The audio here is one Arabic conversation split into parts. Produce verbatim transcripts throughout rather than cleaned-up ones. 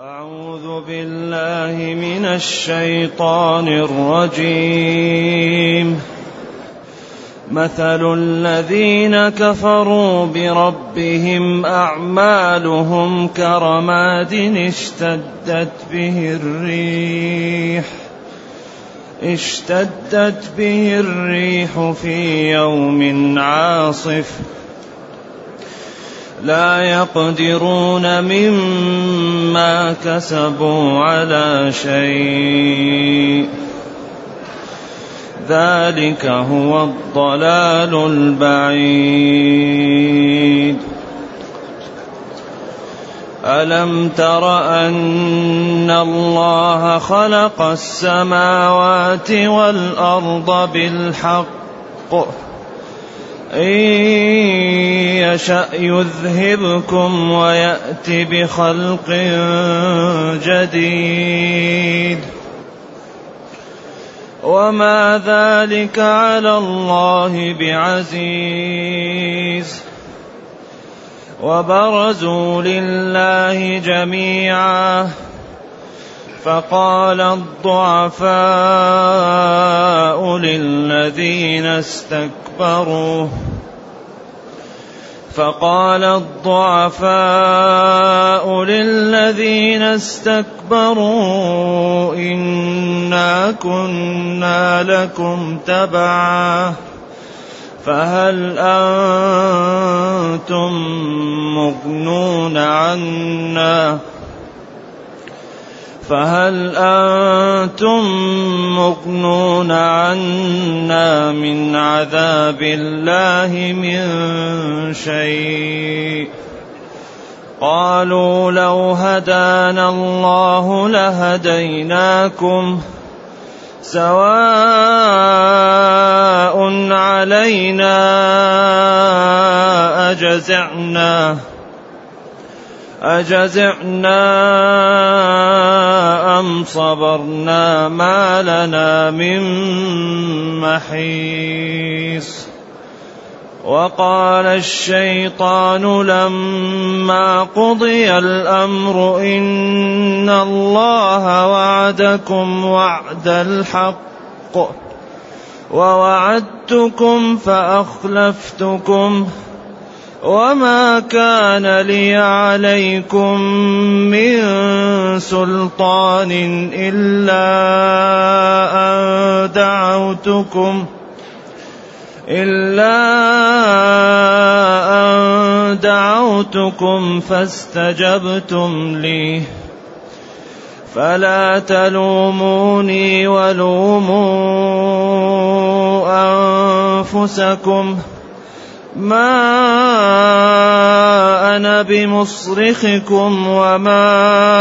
أعوذ بالله من الشيطان الرجيم. مثل الذين كفروا بربهم أعمالهم كرماد اشتدت به الريح اشتدت به الريح في يوم عاصف لا يقدرون مما كسبوا على شيء ذلك هو الضلال البعيد. ألم تر أن الله خلق السماوات والأرض بالحق إن يشأ يذهبكم ويأت بخلق جديد وما ذلك على الله بعزيز. وبرزوا لله جميعا فقال الضعفاء للذين استكبروا فقال الضعفاء للذين استكبروا إنا كنا لكم تبعا فهل أنتم مغنون عنا فهل أنتم مغنون عنا من عذاب الله من شيء. قالوا لو هدانا الله لهديناكم سواء علينا أجزعنا أجزعنا أم صبرنا ما لنا من محيص. وقال الشيطان لما قضي الأمر إن الله وعدكم وعد الحق ووعدتكم فأخلفتكم وما كان لي عليكم من سلطان إلا أن دعوتكم إلا أن دعوتكم فاستجبتم لي فلا تلوموني ولوموا أنفسكم ما أنا بمصرخكم وما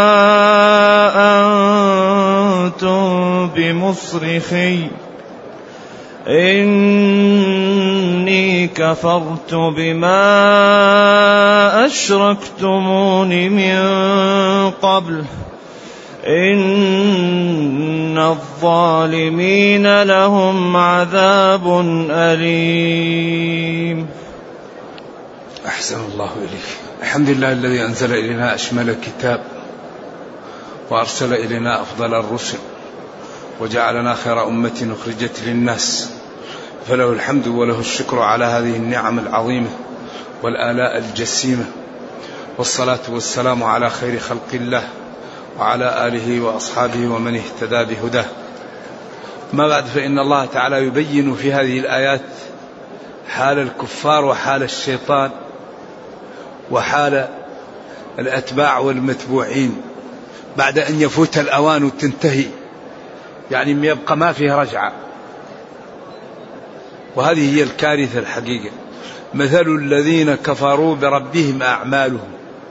أنتم بمصرخي إني كفرت بما أشركتمون من قبل إن الظالمين لهم عذاب أليم. أحسن الله إليك. الحمد لله الذي أنزل إلينا أشمل الكتاب وأرسل إلينا أفضل الرسل وجعلنا خير أمة أخرجت للناس فله الحمد وله الشكر على هذه النعم العظيمة والآلاء الجسيمة والصلاة والسلام على خير خلق الله وعلى آله وأصحابه ومن اهتدى بهداه. ما بعد فإن الله تعالى يبين في هذه الآيات حال الكفار وحال الشيطان وحال الأتباع والمتبوعين بعد أن يفوت الأوان وتنتهي، يعني يبقى ما فيه رجعة. وهذه هي الكارثة الحقيقة. مثل الذين كفروا بربهم أعمالهم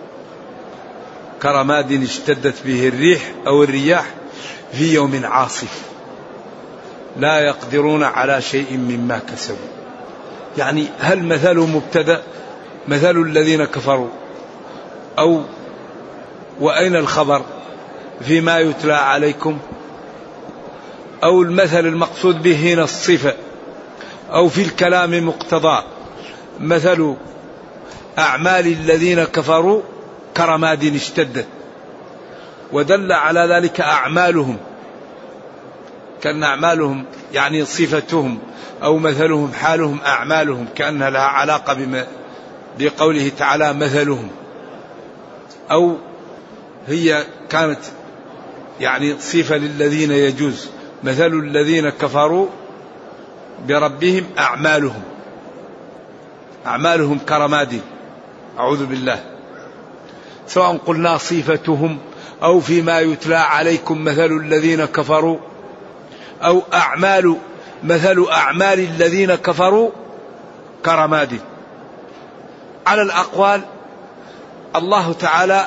كرماد اشتدت به الريح أو الرياح في يوم عاصف لا يقدرون على شيء مما كسبوا. يعني هل مثل مبتدأ مثل الذين كفروا أو وأين الخبر فيما يتلى عليكم، أو المثل المقصود به هنا الصفة، أو في الكلام مقتضى مثل أعمال الذين كفروا كرماد اشتدت. ودل على ذلك أعمالهم، كأن أعمالهم يعني صفتهم أو مثلهم حالهم أعمالهم، كأنها لها علاقة بما بقوله تعالى مثلهم، أو هي كانت يعني صفة للذين يجوز مثل الذين كفروا بربهم أعمالهم، أعمالهم كرماد، أعوذ بالله، سواء قلنا صفتهم أو فيما يتلى عليكم مثل الذين كفروا، أو أعمال مثل أعمال الذين كفروا كرماد. على الأقوال الله تعالى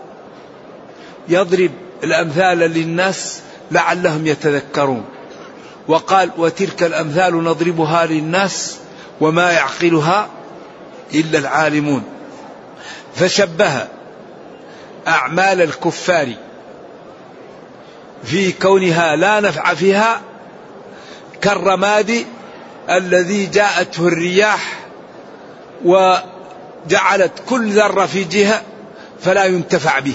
يضرب الأمثال للناس لعلهم يتذكرون، وقال وتلك الأمثال نضربها للناس وما يعقلها إلا العالمون. فشبه أعمال الكفار في كونها لا نفع فيها كالرماد الذي جاءته الرياح وجعلت كل ذرة في جهة فلا ينتفع به.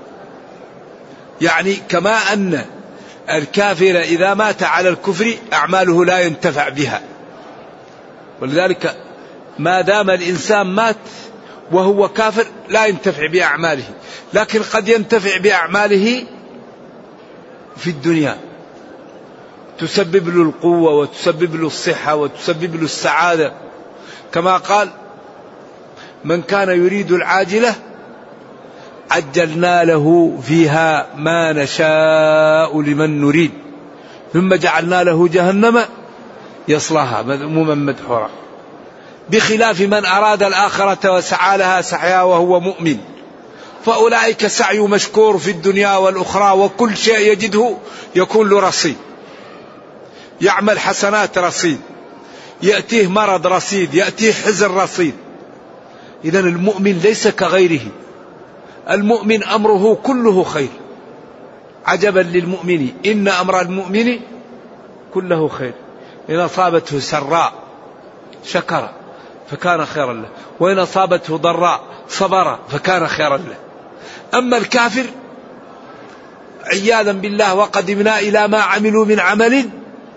يعني كما أن الكافر إذا مات على الكفر أعماله لا ينتفع بها، ولذلك ما دام الإنسان مات وهو كافر لا ينتفع بأعماله، لكن قد ينتفع بأعماله في الدنيا، تسبب له القوة وتسبب له الصحة وتسبب له السعادة، كما قال من كان يريد العاجلة عجلنا له فيها ما نشاء لمن نريد ثم جعلنا له جهنم يصلاها مذموما مدحورا. بخلاف من أراد الآخرة وسعى لها سعيها وهو مؤمن فأولئك سعي مشكور في الدنيا والأخرى، وكل شيء يجده يكون له رصيد، يعمل حسنات رصيد، يأتيه مرض رصيد، يأتيه حزن رصيد. إذن المؤمن ليس كغيره، المؤمن أمره كله خير. عجبا للمؤمن إن أمر المؤمن كله خير، إن أصابته سراء شكر فكان خيرا له، وإن أصابته ضراء صبر فكان خيرا له. أما الكافر عياذا بالله وقدمنا إلى ما عملوا من عمل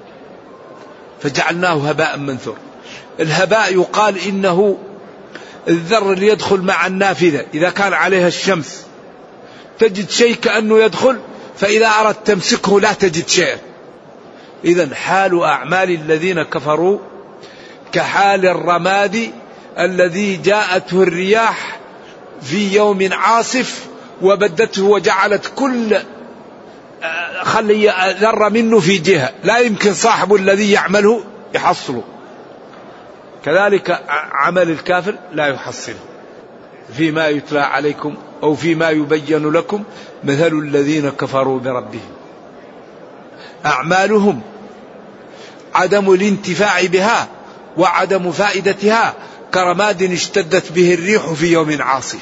فجعلناه هباء منثور. الهباء يقال إنه الذر اللي يدخل مع النافذة إذا كان عليها الشمس تجد شيء كأنه يدخل، فإذا أردت تمسكه لا تجد شيء. إذن حال أعمال الذين كفروا كحال الرماد الذي جاءته الرياح في يوم عاصف وبدته وجعلت كل خلي ذرة منه في جهة لا يمكن صاحبه الذي يعمله يحصله، كذلك عمل الكافر لا يحصله. فيما يتلى عليكم أو فيما يبين لكم مثل الذين كفروا بربهم أعمالهم عدم الانتفاع بها وعدم فائدتها كرماد اشتدت به الريح في يوم عاصف.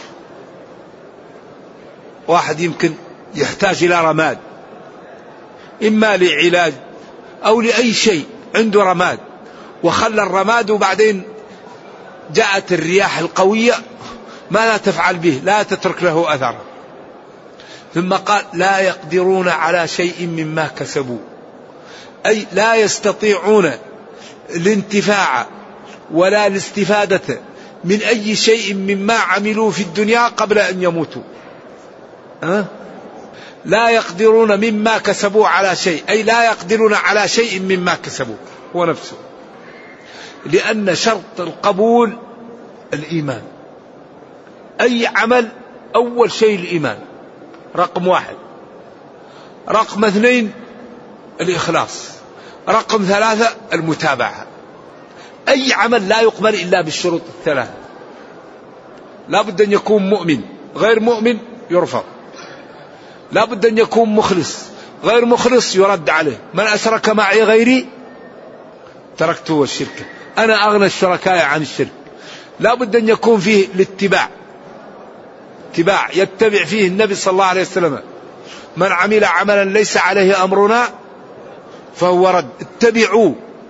واحد يمكن يحتاج إلى رماد إما لعلاج أو لأي شيء، عنده رماد وخلى الرماد وبعدين جاءت الرياح القوية ماذا تفعل به؟ لا تترك له أثر. ثم قال لا يقدرون على شيء مما كسبوا، أي لا يستطيعون الانتفاع ولا الاستفادة من أي شيء مما عملوا في الدنيا قبل أن يموتوا. أه؟ لا يقدرون مما كسبوا على شيء، أي لا يقدرون على شيء مما كسبوا هو نفسه، لأن شرط القبول الإيمان. أي عمل أول شيء الإيمان رقم واحد، رقم اثنين الإخلاص، رقم ثلاثة المتابعة. أي عمل لا يقبل إلا بالشروط الثلاثة، لا بد أن يكون مؤمن، غير مؤمن يرفض، لا بد أن يكون مخلص، غير مخلص يرد عليه. من أشرك معي غيري تركته والشرك، أنا أغنى الشركاء عن الشرك. لا بد أن يكون فيه الاتباع، اتباع يتبع فيه النبي صلى الله عليه وسلم. من عمل عملا ليس عليه أمرنا فهو رد، اتبعوا.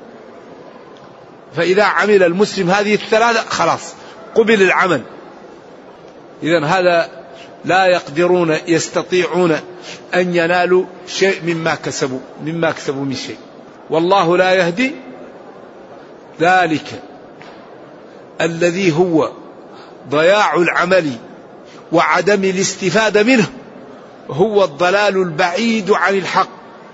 فإذا عمل المسلم هذه الثلاثة خلاص قبل العمل. إذن هذا لا يقدرون يستطيعون أن ينالوا شيء مما كسبوا مما كسبوا من شيء. والله لا يهدي ذلك الذي هو ضياع العمل وعدم الاستفادة منه، هو الضلال البعيد عن الحق.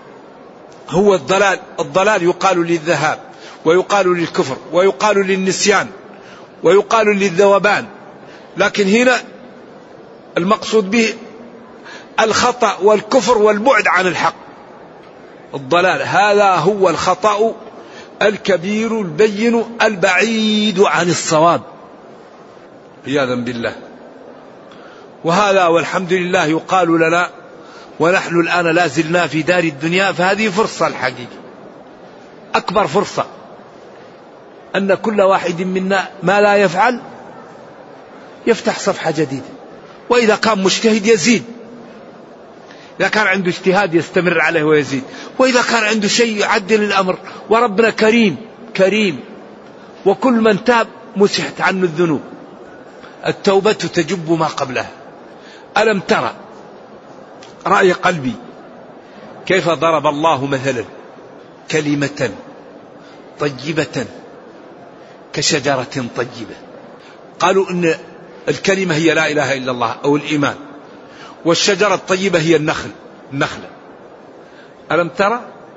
هو الضلال الضلال يقال للذهاب، ويقال للكفر، ويقال للنسيان، ويقال للذوبان، لكن هنا المقصود به الخطأ والكفر والبعد عن الحق. الضلال هذا هو الخطأ الكبير البين البعيد عن الصواب عياذا بالله. وهذا والحمد لله يقال لنا ونحن الآن لا زلنا في دار الدنيا، فهذه فرصة الحقيقة، أكبر فرصة، أن كل واحد منا ما لا يفعل يفتح صفحة جديدة، وإذا كان مجتهد يزيد، إذا كان عنده اجتهاد يستمر عليه ويزيد، وإذا كان عنده شيء يعدل الأمر. وربنا كريم كريم، وكل من تاب مسحت عنه الذنوب. التوبة تجب ما قبلها. ألم ترى رأي قلبي كيف ضرب الله مثلا كلمة طيبة كشجرة طيبة. قالوا إن الكلمة هي لا إله إلا الله أو الإيمان، والشجرة الطيبة هي النخل النخلة. ألم ترى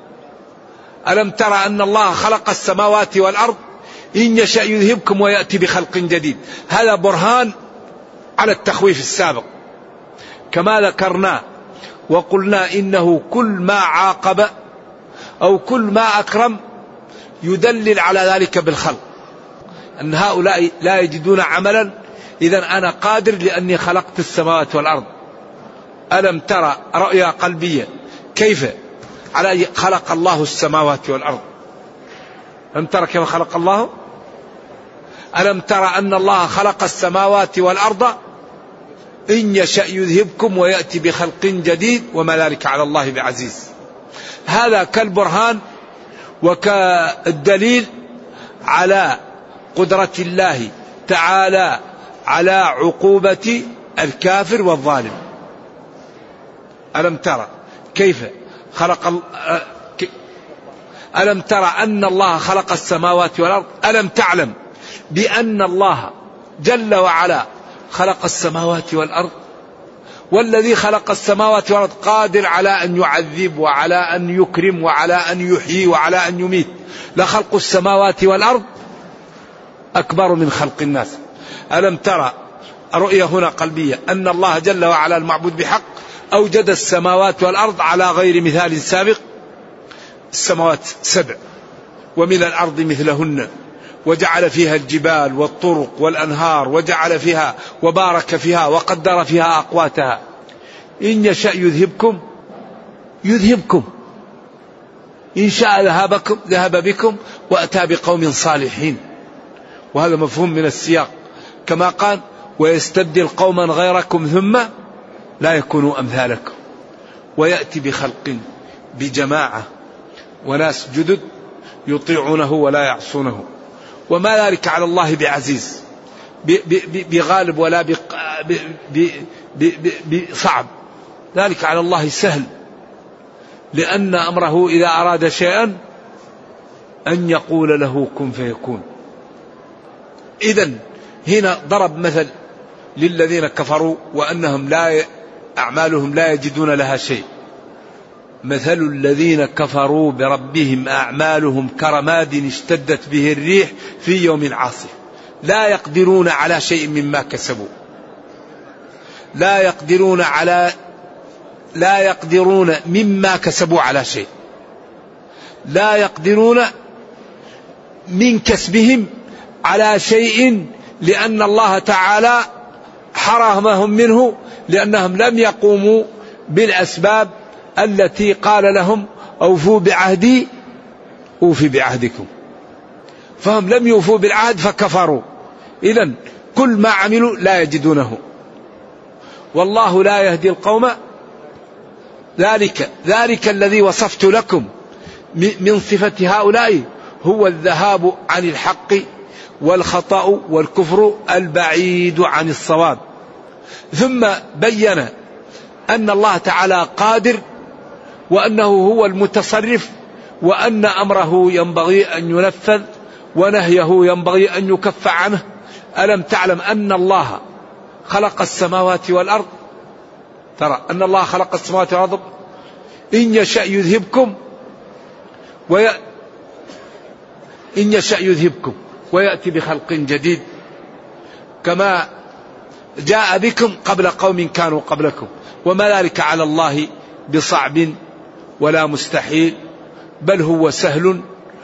ألم ترى أن الله خلق السماوات والأرض إن يشأ يذهبكم ويأتي بخلق جديد. هذا برهان على التخويف السابق، كما ذكرنا وقلنا إنه كل ما عاقب أو كل ما أكرم يدلل على ذلك بالخلق، أن هؤلاء لا يجدون عملا، إذن أنا قادر لأني خلقت السماوات والأرض. ألم ترى رؤيا قلبية كيف على خلق الله السماوات والأرض. ألم ترى كيف خلق الله؟ ألم ترى أن الله خلق السماوات والأرض إن يشأ يذهبكم ويأتي بخلق جديد وما ذلك على الله بعزيز. هذا كالبرهان وكالدليل على قدرة الله تعالى على عقوبة الكافر والظالم. ألم ترى كيف خلق ألم ترى أن الله خلق السماوات والأرض. ألم تعلم بأن الله جل وعلا خلق السماوات والأرض، والذي خلق السماوات والأرض قادر على أن يعذب وعلى أن يكرم وعلى أن يحيي وعلى أن يميت. لخلق السماوات والأرض أكبر من خلق الناس. ألم ترى رؤية هنا قلبية أن الله جل وعلا المعبود بحق أوجد السماوات والأرض على غير مثال سابق. السماوات سبع ومن الأرض مثلهن، وجعل فيها الجبال والطرق والأنهار، وجعل فيها وبارك فيها وقدر فيها أقواتها. إن يشاء يذهبكم يذهبكم، إن شاء ذهبكم ذهب بكم وأتى بقوم صالحين. وهذا مفهوم من السياق، كما قال ويستبدل قوما غيركم ثم لا يكونوا أمثالكم، ويأتي بخلق بجماعة وناس جدد يطيعونه ولا يعصونه، وما ذلك على الله بعزيز بغالب ولا بصعب، ذلك على الله سهل، لأن أمره إذا أراد شيئا أن يقول له كن فيكون. إذن هنا ضرب مثل للذين كفروا وأنهم لا أعمالهم لا يجدون لها شيء. مثل الذين كفروا بربهم أعمالهم كرماد اشتدت به الريح في يوم عاصف لا يقدرون على شيء مما كسبوا لا يقدرون على لا يقدرون مما كسبوا على شيء لا يقدرون من كسبهم على شيء، لأن الله تعالى حرمهم منه، لأنهم لم يقوموا بالأسباب التي قال لهم أوفوا بعهدي أوفي بعهدكم، فهم لم يوفوا بالعهد فكفروا. إذن كل ما عملوا لا يجدونه. والله لا يهدي القوم ذلك ذلك الذي وصفت لكم من صفة هؤلاء هو الذهاب عن الحق والخطأ والكفر البعيد عن الصواب. ثم بين أن الله تعالى قادر وأنه هو المتصرف وأن أمره ينبغي أن ينفذ ونهيه ينبغي أن يكف عنه. ألم تعلم أن الله خلق السماوات والأرض؟ ترى أن الله خلق السماوات والأرض إن يشأ يذهبكم وي... إن يشأ يذهبكم ويأتي بخلق جديد كما جاء بكم قبل قوم كانوا قبلكم وما ذلك على الله بصعب ولا مستحيل بل هو سهل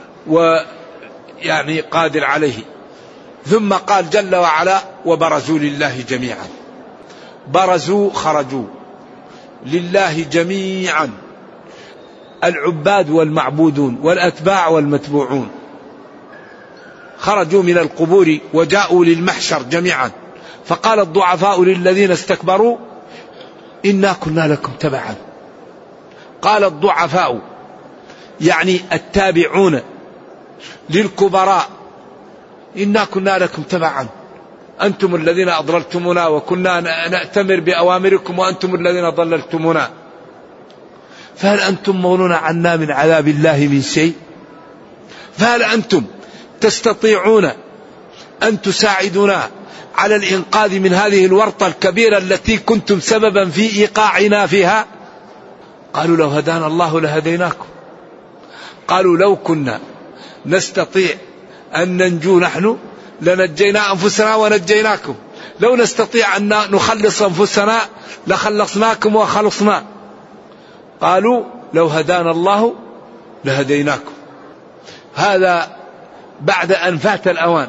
ويعني قادر عليه. ثم قال جل وعلا وبرزوا لله جميعا. برزوا خرجوا لله جميعا، العباد والمعبودون والأتباع والمتبوعون خرجوا من القبور وجاءوا للمحشر جميعا. فقال الضعفاء للذين استكبروا إنا كنا لكم تبعا. قال الضعفاء يعني التابعون للكبراء إنا كنا لكم تبعا، أنتم الذين أضللتمونا وكنا نأتمر بأوامركم وأنتم الذين ضللتمونا، فهل أنتم مغنون عنا من عذاب الله من شيء؟ فهل أنتم تستطيعون أن تساعدونا على الإنقاذ من هذه الورطة الكبيرة التي كنتم سببا في إيقاعنا فيها؟ قالوا لو هدانا الله لهديناكم. قالوا لو كنا نستطيع أن ننجو نحن لنجينا أنفسنا ونجيناكم، لو نستطيع أن نخلص أنفسنا لخلصناكم وخلصنا. قالوا لو هدانا الله لهديناكم. هذا بعد أن فات الأوان،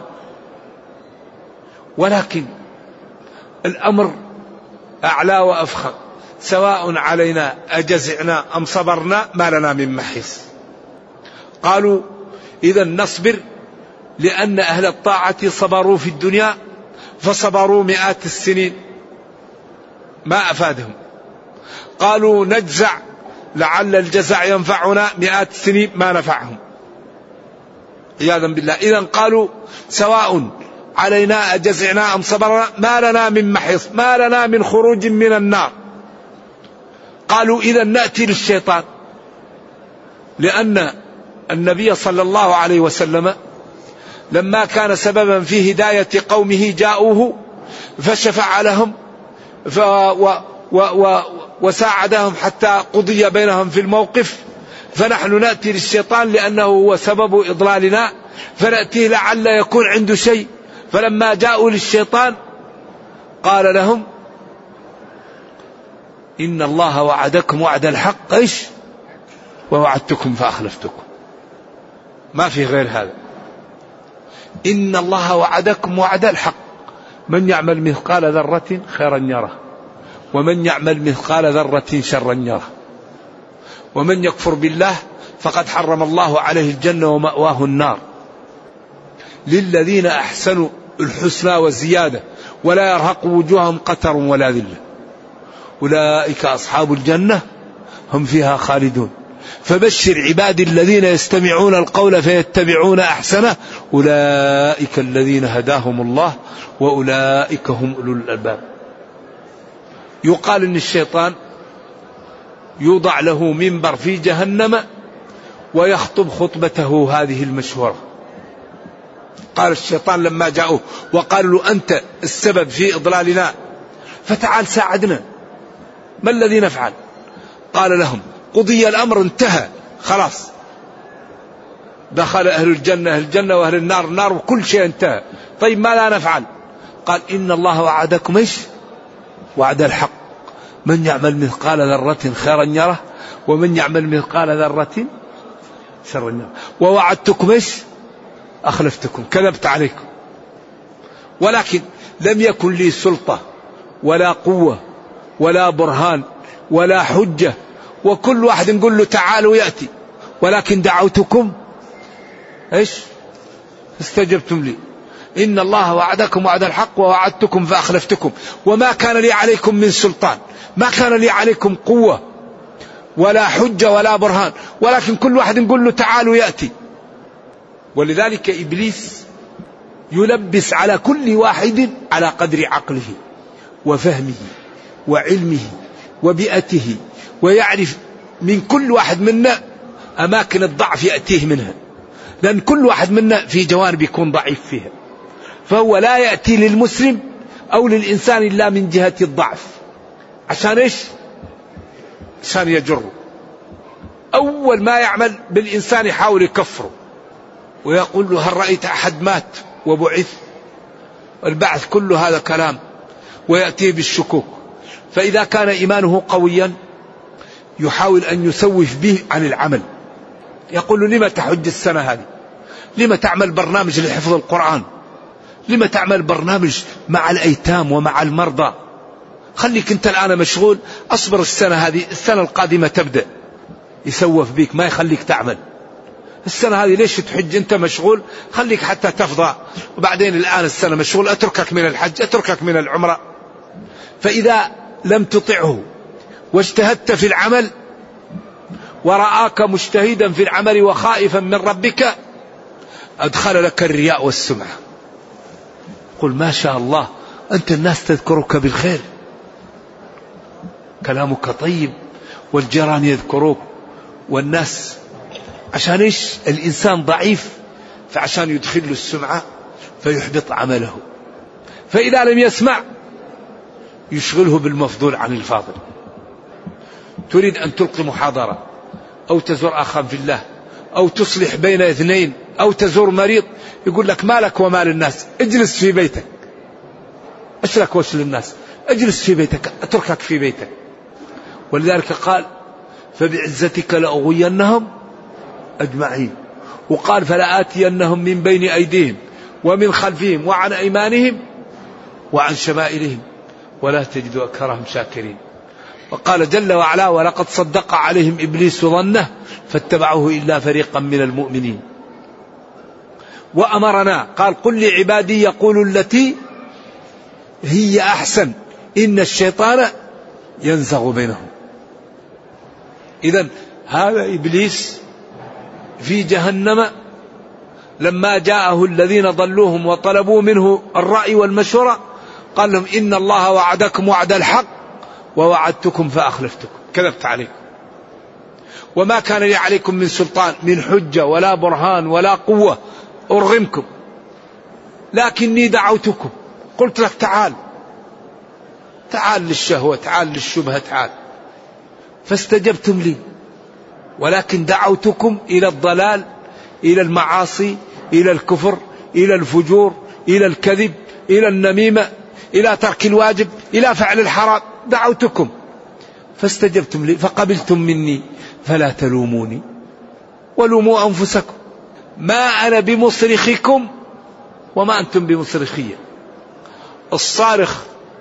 ولكن الأمر أعلى وأفخر، سواء علينا أجزعنا أم صبرنا ما لنا من محيص. قالوا إذا نصبر، لأن أهل الطاعة صبروا في الدنيا فصبروا مئات السنين ما أفادهم. قالوا نجزع لعل الجزع ينفعنا مئات السنين ما نفعهم عياذا بالله. إذا قالوا سواء علينا أجزعنا أم صبرنا ما لنا من محيص، ما لنا من خروج من النار. قالوا إذا نأتي للشيطان، لأن النبي صلى الله عليه وسلم لما كان سببا في هداية قومه جاءوه فشفع لهم ف و و و وساعدهم حتى قضي بينهم في الموقف. فنحن نأتي للشيطان لأنه هو سبب إضلالنا، فنأتيه لعل يكون عنده شيء. فلما جاءوا للشيطان قال لهم إن الله وعدكم وعد الحق إيش ووعدتكم فأخلفتكم. ما في غير هذا. إن الله وعدكم وعد الحق، من يعمل مثقال ذرة خيرا يره ومن يعمل مثقال ذرة شرا يره، ومن يكفر بالله فقد حرم الله عليه الجنة ومأواه النار. للذين أحسنوا الحسنى والزيادة ولا يرهق وجوههم قتر ولا ذلة، أولئك أصحاب الجنة هم فيها خالدون. فبشر عبادي الذين يستمعون القول فيتبعون أحسنه، أولئك الذين هداهم الله وأولئك هم أولو الألباب. يقال إن الشيطان يوضع له منبر في جهنم ويخطب خطبته هذه المشهورة. قال الشيطان لما جاءوه وقالوا له أنت السبب في إضلالنا فتعال ساعدنا، ما الذي نفعل؟ قال لهم قضي الأمر انتهى خلاص، دخل أهل الجنة أهل الجنة وأهل النار النار وكل شيء انتهى. طيب ما لا نفعل؟ قال إن الله وعدكم إيش وعد الحق، من يعمل مثقال ذرة خيرا يره ومن يعمل مثقال ذرة شرا يره، ووعدتكم إيش أخلفتكم، كذبت عليكم. ولكن لم يكن لي سلطة ولا قوة ولا برهان ولا حجة، وكل واحد نقول له تعالوا يأتي، ولكن دعوتكم إيش استجبتم لي. إن الله وعدكم وعد الحق ووعدتكم فأخلفتكم وما كان لي عليكم من سلطان، ما كان لي عليكم قوة ولا حجة ولا برهان، ولكن كل واحد نقول له تعالوا يأتي. ولذلك إبليس يلبس على كل واحد على قدر عقله وفهمه وعلمه وبيئته، ويعرف من كل واحد منا أماكن الضعف يأتيه منها، لأن كل واحد منا في جوانب يكون ضعيف فيها، فهو لا يأتي للمسلم أو للإنسان إلا من جهة الضعف. عشان إيش؟ عشان يجره. أول ما يعمل بالإنسان يحاول يكفره ويقول له هل رأيت أحد مات وبعث؟ البعث كله هذا كلام، ويأتيه بالشكوك. فإذا كان إيمانه قويا يحاول أن يسوف به عن العمل، يقول له لما تحج السنة هذه؟ لما تعمل برنامج لحفظ القرآن؟ لما تعمل برنامج مع الأيتام ومع المرضى؟ خليك أنت الآن مشغول، أصبر السنة هذه، السنة القادمة تبدأ. يسوف بيك ما يخليك تعمل. السنة هذه ليش تحج أنت مشغول؟ خليك حتى تفضى، وبعدين الآن السنة مشغول، أتركك من الحج، أتركك من العمرة. فإذا لم تطعه واجتهدت في العمل ورآك مجتهدا في العمل وخائفا من ربك أدخل لك الرياء والسمعة. قل ما شاء الله، أنت الناس تذكرك بالخير، كلامك طيب، والجيران يذكروك والناس. عشان إيش؟ الإنسان ضعيف، فعشان يدخل له السمعة فيحبط عمله. فإذا لم يسمع يشغله بالمفضول عن الفاضل. تريد أن تلقي محاضرة أو تزور أخا في الله أو تصلح بين اثنين أو تزور مريض، يقول لك مالك ومال الناس، اجلس في بيتك. ايش لك وش للناس؟ اجلس في بيتك، اتركك في بيتك. ولذلك قال فبعزتك لأغوينهم أجمعين، وقال فلآتينهم من بين أيديهم ومن خلفهم وعن أيمانهم وعن شمائلهم ولا تجد أكثرهم شاكرين. وقال جل وعلا ولقد صدق عليهم إبليس ظنه فاتبعوه إلا فريقا من المؤمنين. وأمرنا قال قل لعبادي يقولوا التي هي أحسن إن الشيطان ينزغ بينهم. إذن هذا إبليس في جهنم لما جاءه الذين ضلوهم وطلبوا منه الرأي والمشورة قال لهم إن الله وعدكم وعد الحق ووعدتكم فأخلفتكم، كذبت عليكم، وما كان لي عليكم من سلطان من حجة ولا برهان ولا قوة أرغمكم، لكني دعوتكم، قلت لك تعال تعال للشهوة، تعال للشبهة، تعال، فاستجبتم لي، ولكن دعوتكم إلى الضلال، إلى المعاصي، إلى الكفر، إلى الفجور، إلى الكذب، إلى النميمة، إلى ترك الواجب، إلى فعل الحرام، دعوتكم فاستجبتم لي فقبلتم مني فلا تلوموني ولوموا أنفسكم ما أنا بمصرخكم وما أنتم بمصرخية. الصارخ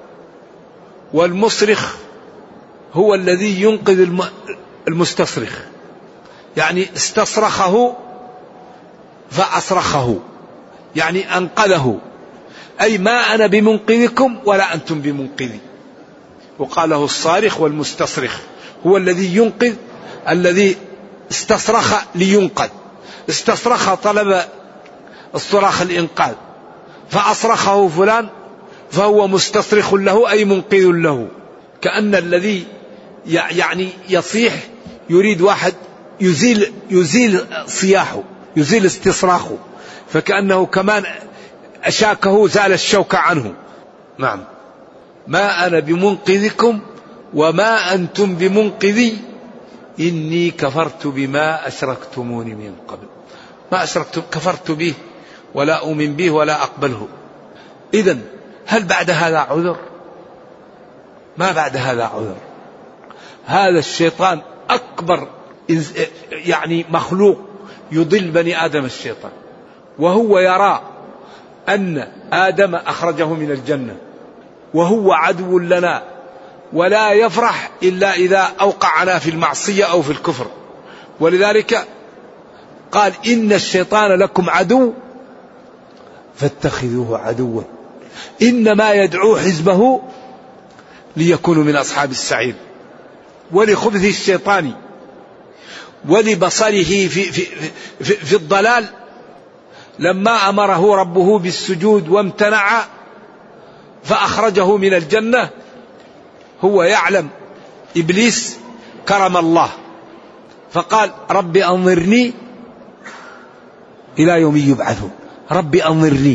والمصرخ هو الذي ينقذ المستصرخ، يعني استصرخه فأصرخه، يعني أنقذه، أي ما أنا بمنقذكم ولا أنتم بمنقذي. وقاله الصارخ والمستصرخ هو الذي ينقذ، الذي استصرخ لينقذ، استصرخ طلب الصراخ الإنقاذ، فأصرخه فلان فهو مستصرخ له أي منقذ له. كأن الذي يعني يصيح يريد واحد يزيل يزيل صياحه، يزيل استصراخه، فكأنه كمان أشاكه زال الشوك عنه. نعم ما أنا بمنقذكم وما أنتم بمنقذي إني كفرت بما أشركتموني من قبل. ما أشركتم كفرت به ولا أؤمن به ولا أقبله. إذن هل بعد هذا عذر؟ ما بعد هذا عذر. هذا الشيطان أكبر يعني مخلوق يضل بني آدم الشيطان، وهو يرى أن آدم أخرجه من الجنة وهو عدو لنا، ولا يفرح إلا إذا أوقعنا في المعصية أو في الكفر. ولذلك قال إن الشيطان لكم عدو فاتخذوه عدوا إنما يدعو حزبه ليكونوا من أصحاب السعير. ولخبث الشيطان ولبصره في, في, في, في الضلال لما أمره ربه بالسجود وامتنع فأخرجه من الجنة. هو يعلم إبليس كرم الله، فقال رب أنظرني إلى يوم يبعثون، رب أنظرني.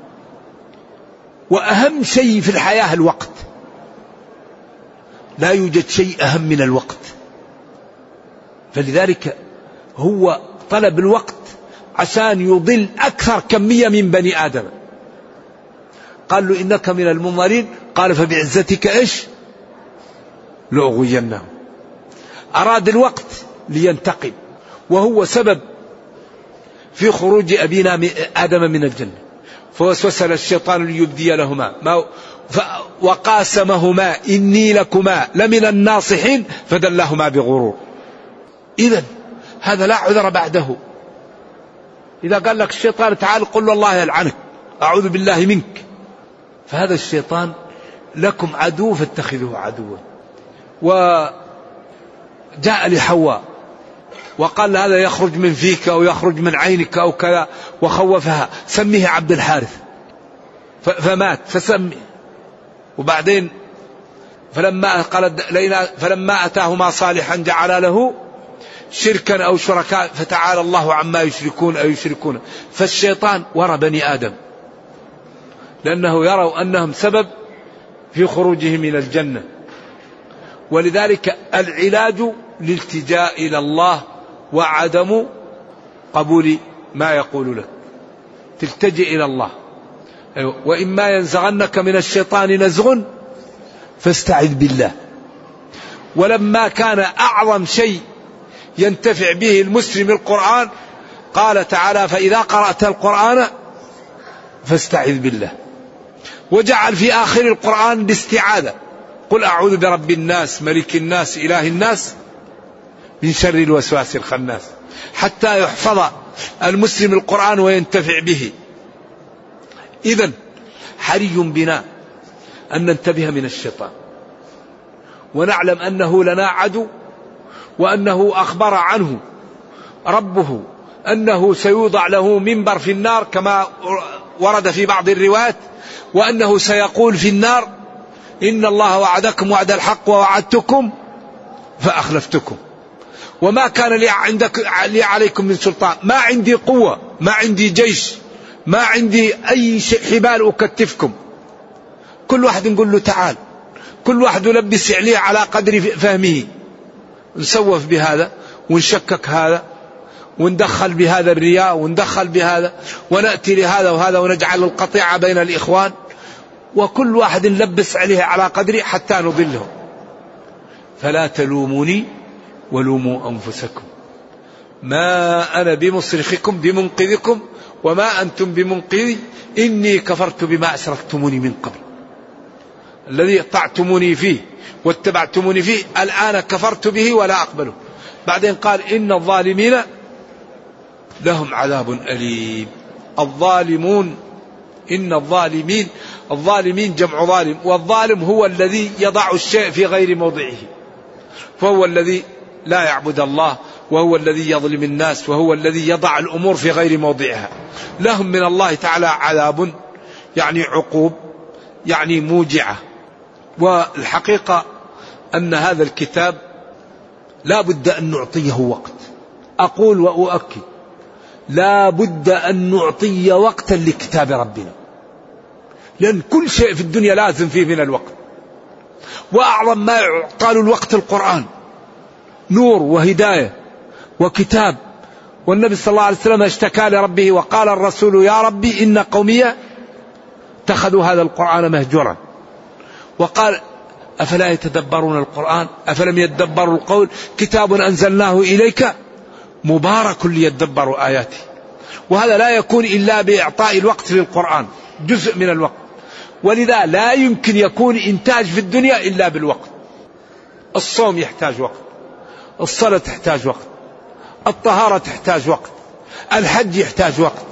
وأهم شيء في الحياة الوقت، لا يوجد شيء أهم من الوقت. فلذلك هو طلب الوقت عشان يضل أكثر كمية من بني آدم. قال له إنك من المنظرين، قال فبعزتك إيش لأغوينهم. أراد الوقت لينتقم، وهو سبب في خروج أبينا آدم من الجنة. فوسوس الشيطان ليبدي لهما ما وقاسمهما إني لكما لمن الناصحين فدلهما بغرور. إذن هذا لا عذر بعده. إذا قال لك الشيطان تعال قل له الله يلعنك أعوذ بالله منك، فهذا الشيطان لكم عدو فاتخذوه عدوا. وجاء لحواء وقال هذا يخرج من فيك أو يخرج من عينك أو كذا، وخوفها سميه عبد الحارث، فمات فسمي. وبعدين فلما قال فلما أتاهما صالحا جعل له شركا أو شركاء فتعالى الله عما يشركون أو يشركون. فالشيطان وراء بني آدم لأنه يروا أنهم سبب في خروجهم من الجنة. ولذلك العلاج الالتجاء إلى الله وعدم قبول ما يقول لك، تلتجئ إلى الله. وإما ينزغنك من الشيطان نزغ فاستعذ بالله. ولما كان أعظم شيء ينتفع به المسلم القرآن قال تعالى فإذا قرأت القرآن فاستعذ بالله. وجعل في آخر القرآن الاستعاذة، قل أعوذ برب الناس ملك الناس إله الناس من شر الوسواس الخناس، حتى يحفظ المسلم القرآن وينتفع به. إذن حري بنا أن ننتبه من الشيطان، ونعلم أنه لنا عدو، وأنه أخبر عنه ربه أنه سيوضع له منبر في النار كما ورد في بعض الروايات، وأنه سيقول في النار إن الله وعدكم وعد الحق ووعدتكم فأخلفتكم وما كان لي, عندك لي عليكم من سلطان، ما عندي قوة، ما عندي جيش، ما عندي أي حبال أكتفكم. كل واحد نقول له تعال، كل واحد يلبس عليه على قدر فهمه. نسوف بهذا ونشكك هذا وندخل بهذا الرياء وندخل بهذا، ونأتي لهذا وهذا ونجعل القطيعة بين الإخوان، وكل واحد نلبس عليه على قدره حتى نضلهم. فلا تلوموني ولوموا أنفسكم ما أنا بمصرخكم بمنقذكم وما أنتم بمنقذي إني كفرت بما أشركتموني من قبل. الذي طعتموني فيه واتبعتموني فيه الآن كفرت به ولا أقبله. بعدين قال إن الظالمين لهم عذاب أليم. الظالمون إن الظالمين، الظالمين جمع ظالم، والظالم هو الذي يضع الشيء في غير موضعه، فهو الذي لا يعبد الله، وهو الذي يظلم الناس، وهو الذي يضع الأمور في غير موضعها. لهم من الله تعالى عذاب يعني عقوب يعني موجعة. والحقيقة أن هذا الكتاب لا بد أن نعطيه وقت. أقول وأؤكد لا بد أن نعطي وقتا لكتاب ربنا، لأن كل شيء في الدنيا لازم فيه من الوقت، وأعظم ما يعطى له الوقت القرآن، نور وهداية وكتاب. والنبي صلى الله عليه وسلم اشتكى لربه وقال الرسول يا ربي إن قومي اتخذوا هذا القرآن مهجورا. وقال أفلا يتدبرون القرآن أفلم يتدبروا القول كتاب أنزلناه إليك مبارك ليتدبروا آياته. وهذا لا يكون إلا بإعطاء الوقت للقرآن، جزء من الوقت. ولذا لا يمكن يكون إنتاج في الدنيا إلا بالوقت. الصوم يحتاج وقت، الصلاة تحتاج وقت، الطهارة تحتاج وقت، الحج يحتاج وقت،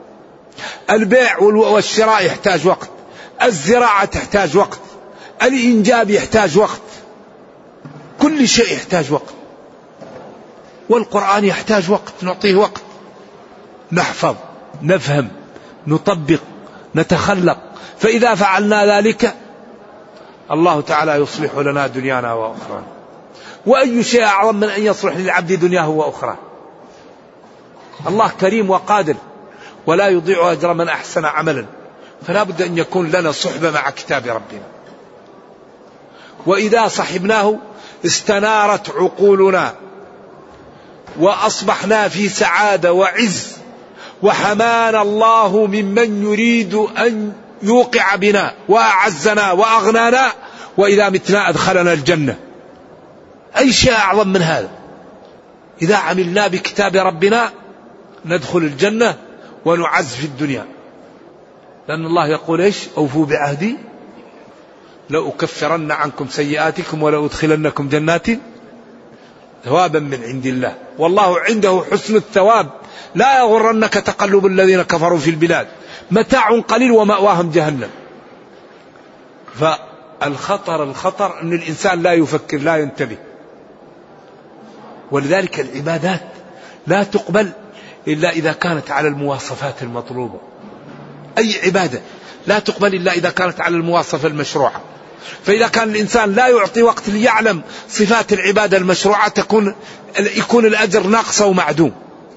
البيع والشراء يحتاج وقت، الزراعة تحتاج وقت، الإنجاب يحتاج وقت، كل شيء يحتاج وقت. والقرآن يحتاج وقت، نعطيه وقت، نحفظ، نفهم، نطبق، نتخلق، فإذا فعلنا ذلك الله تعالى يصلح لنا دنيانا وأخرانا. وأي شيء أعظم من أن يصلح للعبد دنياه وأخراه. الله كريم وقادر ولا يضيع أجر من أحسن عملا، فلا بد أن يكون لنا صحبة مع كتاب ربنا، وإذا صحبناه استنارت عقولنا وأصبحنا في سعادة وعز، وحمانا الله ممن يريد أن يوقع بنا وأعزنا وأغنانا، وإذا متنا أدخلنا الجنة. أي شيء أعظم من هذا؟ إذا عملنا بكتاب ربنا ندخل الجنة ونعز في الدنيا، لأن الله يقول إيش؟ أوفوا بعهدي لأكفرن عنكم سيئاتكم ولأدخلنكم جنات ثوابا من عند الله، والله عنده حسن الثواب. لا يغرنك تقلب الذين كفروا في البلاد، متاع قليل ومأواهم جهنم. فالخطر الخطر أن الإنسان لا يفكر لا ينتبه. ولذلك العبادات لا تقبل إلا إذا كانت على المواصفات المطلوبة. أي عبادة لا تقبل إلا إذا كانت على المواصفة المشروعة. فإذا كان الإنسان لا يعطي وقت ليعلم صفات العبادة المشروعة تكون يكون الأجر ناقص ومعدوم.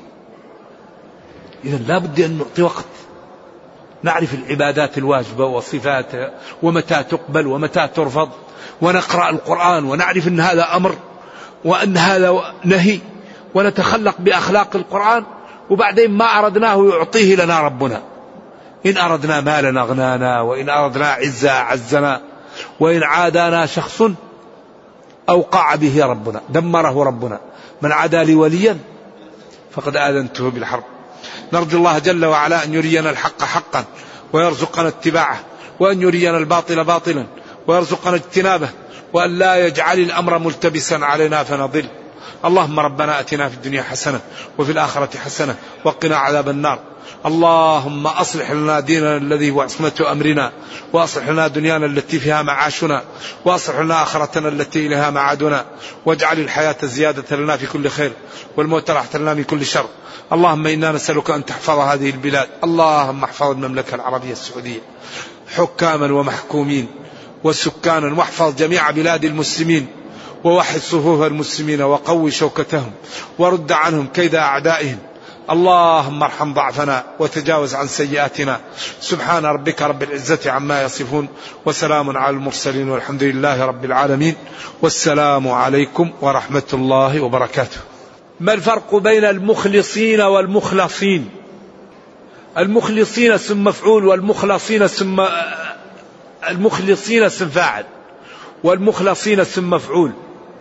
إذا لا بد أن نعطي وقت نعرف العبادات الواجبة وصفاتها ومتى تقبل ومتى ترفض، ونقرأ القرآن ونعرف أن هذا أمر وأن هذا نهي، ونتخلق بأخلاق القرآن، وبعدين ما أردناه يعطيه لنا ربنا. إن أردنا مالا أغنانا، وإن أردنا عزة أعزنا، وإن عادانا شخص أوقع به ربنا دمره ربنا. من عادى لي وليا فقد آذنته بالحرب. نرجو الله جل وعلا أن يرينا الحق حقا ويرزقنا اتباعه، وأن يرينا الباطل باطلا ويرزقنا اجتنابه، وأن لا يجعل الأمر ملتبسا علينا فنضل. اللهم ربنا أتنا في الدنيا حسنة وفي الآخرة حسنة وقنا عذاب النار. اللهم أصلح لنا ديننا الذي هو عصمة أمرنا، وأصلح لنا دنيانا التي فيها معاشنا، وأصلح لنا آخرتنا التي إليها معادنا، واجعل الحياة زيادة لنا في كل خير والموت راحة لنا من كل شر. اللهم إنا نسألك أن تحفظ هذه البلاد. اللهم احفظ المملكة العربية السعودية حكاما ومحكومين وسكانا، واحفظ جميع بلاد المسلمين، ووحد صفوف المسلمين، وقوي شوكتهم، ورد عنهم كيد أعدائهم. اللهم ارحم ضعفنا وتجاوز عن سيئاتنا. سبحان ربك رب العزة عما يصفون، وسلام على المرسلين، والحمد لله رب العالمين، والسلام عليكم ورحمة الله وبركاته. ما الفرق بين المخلصين والمخلصين؟ المخلصين اسم مفعول، والمخلصين اسم المخلصين اسم فاعل، والمخلصين اسم مفعول.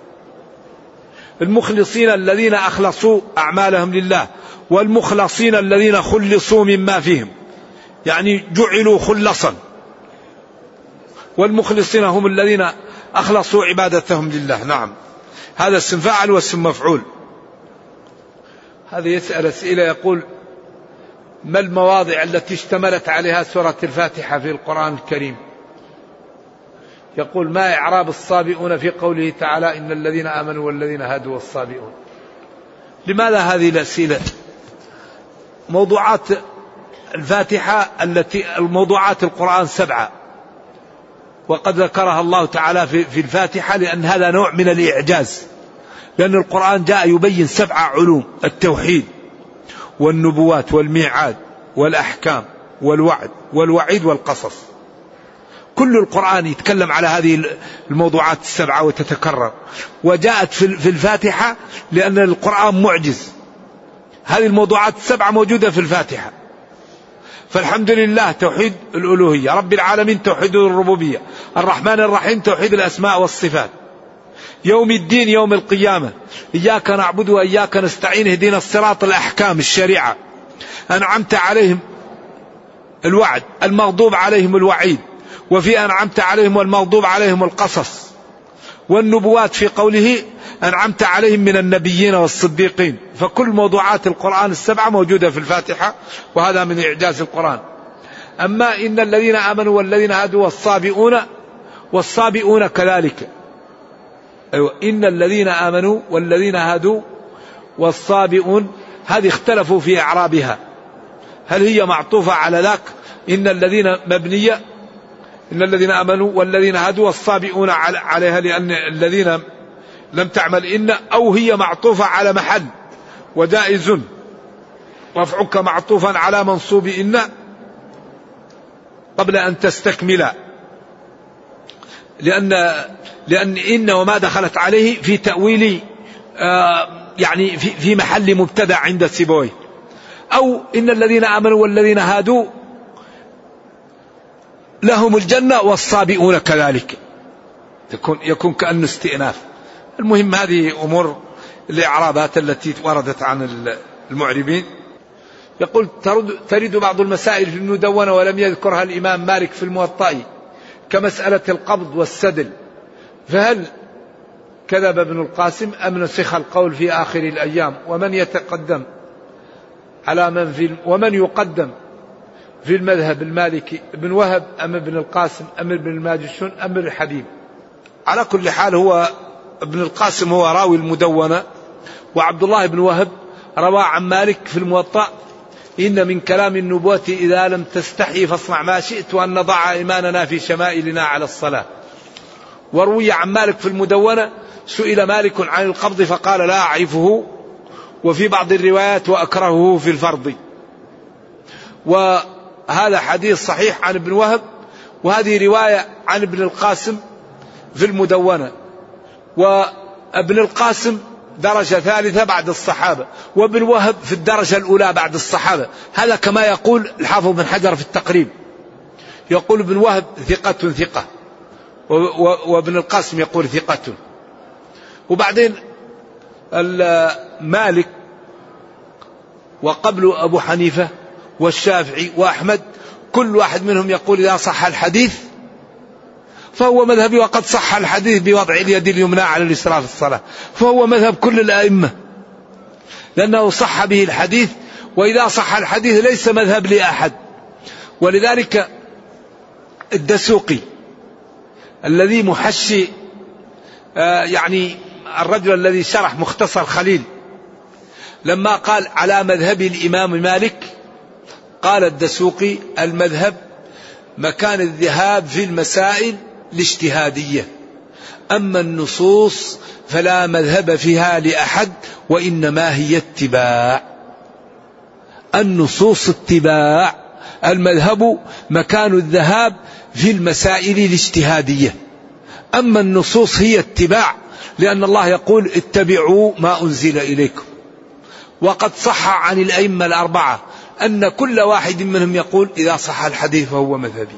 المخلصين الذين أخلصوا أعمالهم لله، والمخلصين الذين خلصوا مما فيهم، يعني جعلوا خلصا. والمخلصين هم الذين أخلصوا عبادتهم لله. نعم، هذا اسم فاعل واسم مفعول. هذا يسأل أسئلة يقول: ما المواضع التي اشتملت عليها سورة الفاتحة في القرآن الكريم؟ يقول: ما إعراب الصابئون في قوله تعالى إن الذين آمنوا والذين هادوا والصابئون؟ لماذا هذه الأسئلة؟ موضوعات الفاتحة التي الموضوعات القرآن سبعة، وقد ذكرها الله تعالى في الفاتحة لأن هذا نوع من الإعجاز، لأن القرآن جاء يبين سبع علوم: التوحيد والنبوات والميعاد والأحكام والوعد والوعيد والقصص. كل القرآن يتكلم على هذه الموضوعات السبعة وتتكرر، وجاءت في الفاتحة لأن القرآن معجز. هذه الموضوعات السبعة موجودة في الفاتحة. فالحمد لله توحيد الألوهية، رب العالمين توحيد الربوبية، الرحمن الرحيم توحيد الأسماء والصفات، يوم الدين يوم القيامة، إياك نعبد وإياك نستعين، اهدنا الصراط، الأحكام الشريعة، أنعمت عليهم الوعد، المغضوب عليهم الوعيد، وفي أنعمت عليهم والمغضوب عليهم القصص، والنبوات في قوله أنعمت عليهم من النبيين والصديقين. فكل موضوعات القرآن السبعة موجودة في الفاتحة، وهذا من إعجاز القرآن. أما إن الذين آمنوا والذين هادوا والصابئون، والصابئون كذلك. أيوة، إن الذين آمنوا والذين هادوا والصابئون، هذه اختلفوا في إعرابها، هل هي معطوفة على ذاك إن الذين مبنية إن الذين آمنوا والذين هادوا والصابئون عليها لأن الذين لم تعمل إن، أو هي معطوفة على محل وجائز رفعك معطوفا على منصوب إن قبل أن تستكمل، لأن لأن إن وما دخلت عليه في تأويل آه يعني في, في محل مبتدأ عند سيبويه. أو إن الذين آمنوا والذين هادوا لهم الجنة والصابئون كذلك، يكون يكون كأنه استئناف. المهم هذه أمور الإعرابات التي وردت عن المعربين. يقول ترد بعض المسائل في المدونة ولم يذكرها الإمام مالك في الموطأ كمسألة القبض والسدل، فهل كذب ابن القاسم أم نسخ القول في آخر الأيام؟ ومن يتقدم على من في ومن يقدم في المذهب المالكي ابن وهب أم ابن القاسم أم ابن الماجشون أم ابن الحبيب؟ على كل حال هو ابن القاسم هو راوي المدونة، وعبد الله بن وهب روى عن مالك في الموطأ إن من كلام النبوة إذا لم تستحي فاصنع ما شئت وأن نضع إيماننا في شمائلنا على الصلاة. وروي عن مالك في المدونة سئل مالك عن القبض فقال لا أعرفه، وفي بعض الروايات وأكرهه في الفرض. وهذا حديث صحيح عن ابن وهب، وهذه رواية عن ابن القاسم في المدونة. وابن القاسم درجة ثالثة بعد الصحابة، وابن وهب في الدرجة الأولى بعد الصحابة. هذا كما يقول الحافظ بن حجر في التقريب، يقول ابن وهب ثقة ثقة، وابن القاسم يقول ثقة. وبعدين مالك وقبل أبو حنيفة والشافعي وأحمد كل واحد منهم يقول إذا صح الحديث فهو مذهبي، وقد صح الحديث بوضع اليد اليمنى على اليسرى في الصلاة، فهو مذهب كل الأئمة لأنه صح به الحديث، وإذا صح الحديث ليس مذهب لأحد. ولذلك الدسوقي الذي محشي آه يعني الرجل الذي شرح مختصر خليل لما قال على مذهب الإمام مالك، قال الدسوقي المذهب مكان الذهاب في المسائل الاجتهادية، أما النصوص فلا مذهب فيها لأحد وإنما هي اتباع. النصوص اتباع، المذهب مكان الذهاب في المسائل الاجتهادية، أما النصوص هي اتباع، لأن الله يقول اتبعوا ما أنزل إليكم. وقد صح عن الأئمة الأربعة أن كل واحد منهم يقول إذا صح الحديث فهو مذهبي.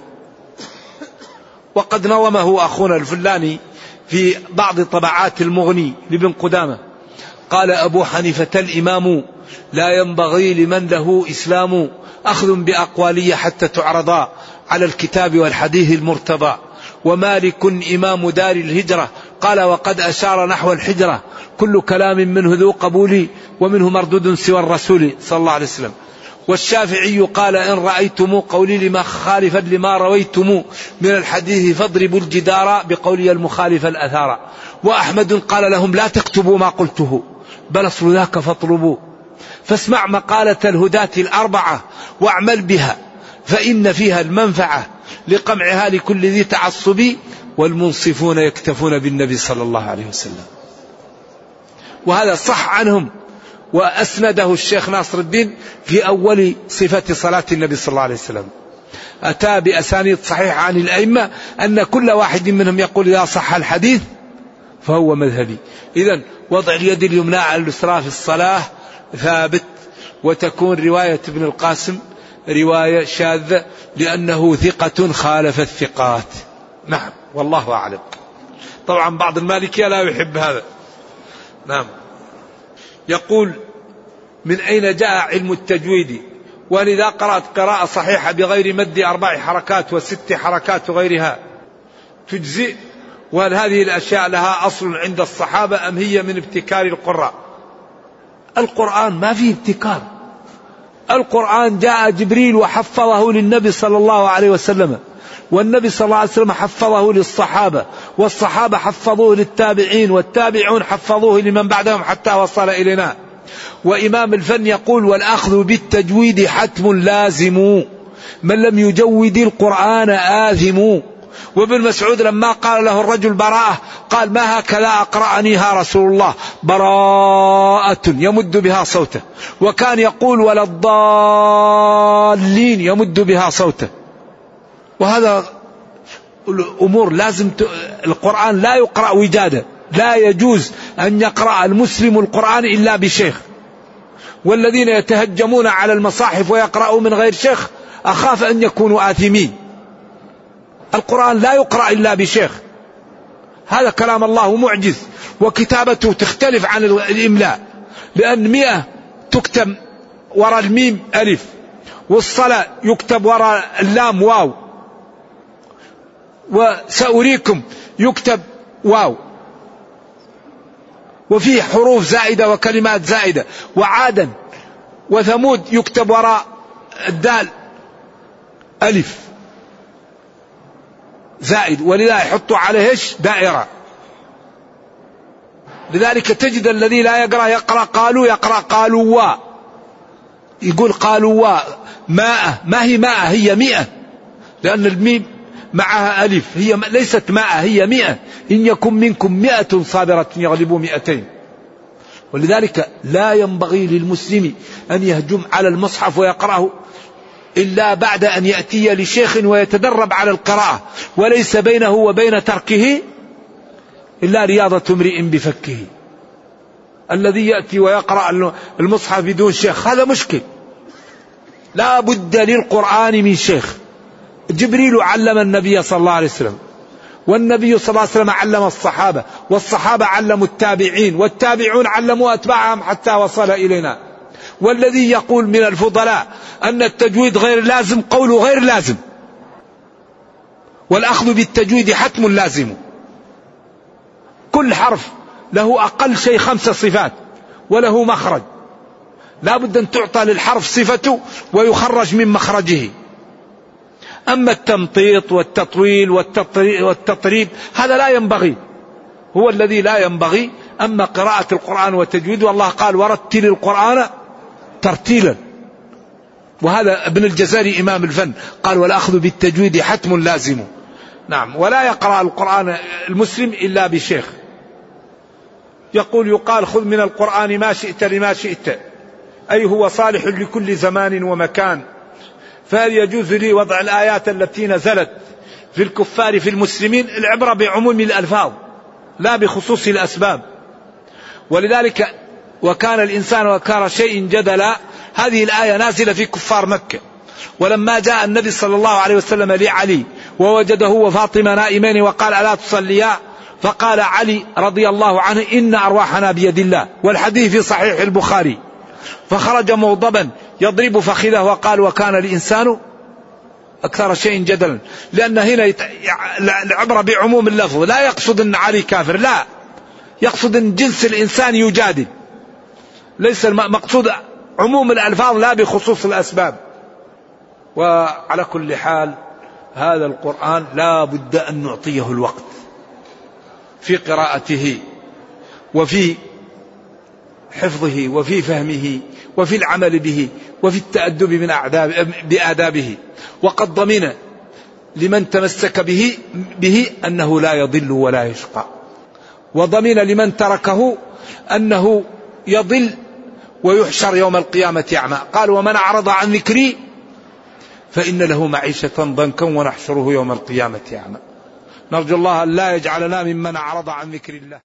وقد نظمه أخونا الفلاني في بعض طبعات المغني لابن قدامة، قال أبو حنيفة الإمام لا ينبغي لمن له إسلام أخذ بأقوالي حتى تعرضا على الكتاب والحديث المرتضى، ومالك إمام دار الهجرة قال وقد أشار نحو الحجرة كل كلام منه ذو قبول ومنه مردود سوى الرسول صلى الله عليه وسلم. والشافعي قال إن رأيتم قولي لما خالفا لما رويتم من الحديث فاضربوا الجدار بقولي المخالف الأثار. وأحمد قال لهم لا تكتبوا ما قلته بل أصل ذاك فاطلبوا، فاسمع مقالة الهداة الأربعة واعمل بها فإن فيها المنفعة لقمعها لكل ذي تعصب، والمنصفون يكتفون بالنبي صلى الله عليه وسلم. وهذا صح عنهم، وأسنده الشيخ ناصر الدين في أول صفة صلاة النبي صلى الله عليه وسلم، أتى بأسانيد صحيحة عن الأئمة أن كل واحد منهم يقول إذا صح الحديث فهو مذهبي. إذن وضع اليد اليمنى على اليسرى في الصلاة ثابت، وتكون رواية ابن القاسم رواية شاذة لأنه ثقة خالف الثقات. نعم والله أعلم. طبعا بعض المالكية لا يحب هذا. نعم. يقول من أين جاء علم التجويد؟ ولذا قرأت قراءة صحيحة بغير مد أربع حركات وست حركات وغيرها تجزئ؟ وهل هذه الأشياء لها أصل عند الصحابة أم هي من ابتكار القراء؟ القرآن ما فيه ابتكار، القرآن جاء جبريل وحفظه للنبي صلى الله عليه وسلم، والنبي صلى الله عليه وسلم حفظه للصحابة، والصحابة حفظوه للتابعين، والتابعون حفظوه لمن بعدهم حتى وصل إلينا. وإمام الفن يقول والأخذ بالتجويد حتم لازم من لم يجود القرآن آثم. وابن مسعود لما قال له الرجل براءة قال ما هكذا أقرأنيها رسول الله براءة يمد بها صوته، وكان يقول ولا الضالين يمد بها صوته. وهذا الأمور لازم ت... القرآن لا يقرأ وجادة، لا يجوز أن يقرأ المسلم القرآن إلا بشيخ. والذين يتهجمون على المصاحف ويقرأوا من غير شيخ أخاف أن يكونوا آثمين. القرآن لا يقرأ إلا بشيخ، هذا كلام الله معجز، وكتابته تختلف عن الإملاء، لأن مئة تكتب وراء الميم ألف، والصلاة يكتب وراء اللام واو، وسأريكم يكتب واو، وفيه حروف زائدة وكلمات زائدة. وعادا وثمود يكتب وراء الدال ألف زائد، ولذا يحطوا عليه إيش دائرة. لذلك تجد الذي لا يقرأ يقرأ قالوا يقرأ قالوا وا، يقول قالوا وا ماء، ما هي ماء هي مئة، لأن الميم معها ألف، هي ليست ماء هي مئة. إن يكن منكم مئة صابرة يغلبوا مئتين. ولذلك لا ينبغي للمسلم أن يهجم على المصحف ويقرأه إلا بعد أن يأتي لشيخ ويتدرب على القراءة، وليس بينه وبين تركه إلا رياضة امرئ بفكه. الذي يأتي ويقرأ المصحف بدون شيخ هذا مشكل. لا بد للقرآن من شيخ. جبريل علم النبي صلى الله عليه وسلم، والنبي صلى الله عليه وسلم علم الصحابة، والصحابة علموا التابعين، والتابعون علموا أتباعهم حتى وصل إلينا. والذي يقول من الفضلاء أن التجويد غير لازم قوله غير لازم. والأخذ بالتجويد حتم لازم. كل حرف له أقل شيء خمس صفات وله مخرج، لا بد أن تعطى للحرف صفته ويخرج من مخرجه. أما التمطيط والتطويل والتطريب هذا لا ينبغي، هو الذي لا ينبغي. أما قراءة القرآن وتجويده والله قال ورتل القرآن ترتيلا. وهذا ابن الجزري إمام الفن قال والأخذ بالتجويد حتم لازم. نعم. ولا يقرأ القرآن المسلم إلا بشيخ. يقول يقال خذ من القرآن ما شئت لما شئت، أي هو صالح لكل زمان ومكان. فهل يجوز لي وضع الآيات التي نزلت في الكفار في المسلمين؟ العبرة بعموم الألفاظ لا بخصوص الأسباب. ولذلك وكان الإنسان وكان شيء جدلا، هذه الآية نازلة في كفار مكة. ولما جاء النبي صلى الله عليه وسلم لعلي ووجده وفاطمة نائمين وقال ألا تصليا، فقال علي رضي الله عنه إن أرواحنا بيد الله، والحديث في صحيح البخاري. فخرج مغضبا يضرب فخذه وقال وكان الإنسان أكثر شيء جدلا. لأن هنا يت... العبرة بعموم اللفظ، لا يقصد أن علي كافر، لا يقصد أن جنس الإنسان يجادل، ليس المقصود عموم الألفاظ لا بخصوص الأسباب. وعلى كل حال هذا القرآن لا بد أن نعطيه الوقت في قراءته وفي حفظه وفي فهمه وفي العمل به وفي التأدب من بآدابه. وقد ضمن لمن تمسك به, به أنه لا يضل ولا يشقى، وضمن لمن تركه أنه يضل ويحشر يوم القيامة أعمى. قال ومن أعرض عن ذكري فإن له معيشة ضنكا ونحشره يوم القيامة أعمى. نرجو الله أن لا يجعلنا ممن أعرض عن ذكر الله.